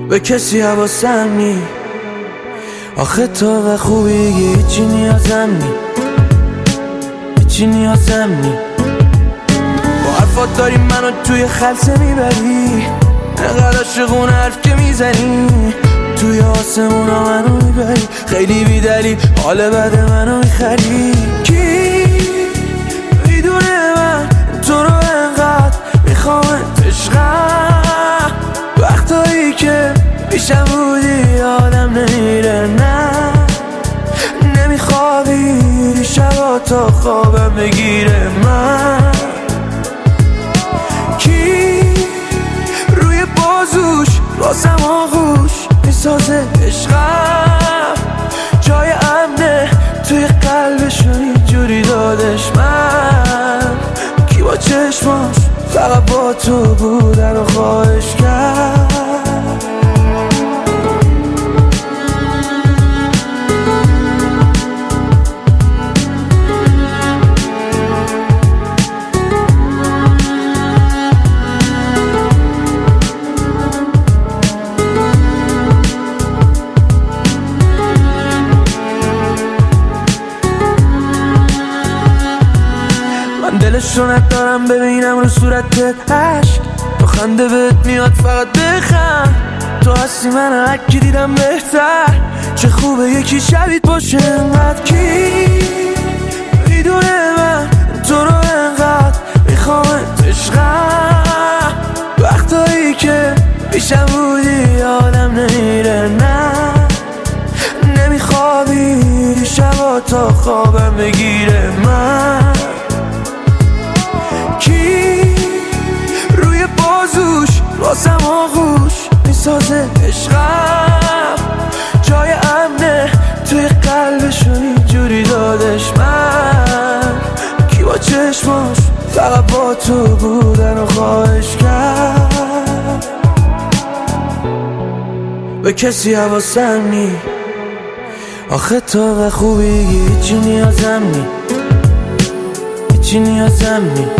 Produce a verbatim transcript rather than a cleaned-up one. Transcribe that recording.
به کسی حواسم نی. آخه تو و خوبی هیچی نیازم نی، هیچی نیازم نی. با حرفات داری منو توی خلسه میبری، انقدر عاشقون حرف که میزنی، توی آسمونا منو میبری، خیلی بیدلی حال بد منو میخری. کی میدونه من تو رو انقدر میخوام عشقم، وقتایی که پیشم بودی یادم نمیره، نه نمیخوابی شبا تا خوابم بگیره. من کی روی بازوش واسم آغوش میسازه عشقم، جای امنه توی قلبشو اینجوری دادش. من کی با چشماش فقط با تو بودن و خواهش کرد. دلشو ندارم ببینم رو صورتت عشق، تو خنده بهت میاد فقط بخند، تو هستی من هرکی دیدم بهتر. چه خوبه یکی شبیت باشه انقدر. کی میدونه من تو رو انقدر میخوامت عشقم، وقتایی که پیشم بودی یادم نمیره، نه نمیخوابی شبا تا خوابم بگیره. من کی روی بازوش واسم آغوش میسازه عشقم، جای امنه توی قلبشو اینجوری دادش. من کی با چشماش فقط با تو بودن و خواهش کرد. به کسی حواسم نی، آخه تو و خوبی هیچی نیازم نی، هیچی نیازم نی.